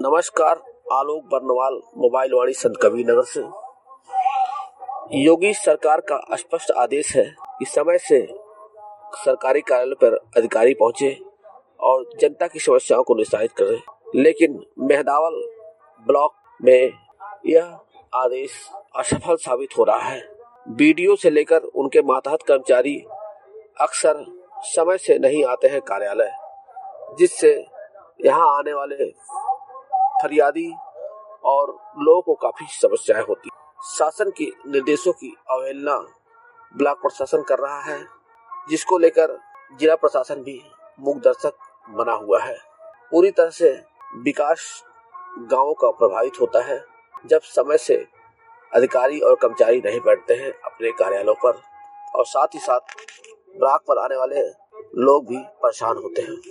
नमस्कार। आलोक बर्नवाल, मोबाइल वाणी, संत कबीर नगर से। योगी सरकार का स्पष्ट आदेश है कि समय से सरकारी कार्यालय पर अधिकारी पहुंचे और जनता की समस्याओं को निस्तारित करें, लेकिन मेहदावल ब्लॉक में यह आदेश असफल साबित हो रहा है। बीडीओ से लेकर उनके मातहत कर्मचारी अक्सर समय से नहीं आते हैं कार्यालय, जिससे यहाँ आने वाले फरियादी और लोगों को काफी समस्याएं होती। शासन के निर्देशों की अवहेलना ब्लॉक प्रशासन कर रहा है, जिसको लेकर जिला प्रशासन भी मूक दर्शक बना हुआ है। पूरी तरह से विकास गांवों का प्रभावित होता है जब समय से अधिकारी और कर्मचारी नहीं बैठते हैं अपने कार्यालयों पर, और साथ ही साथ ब्लॉक पर आने वाले लोग भी परेशान होते हैं।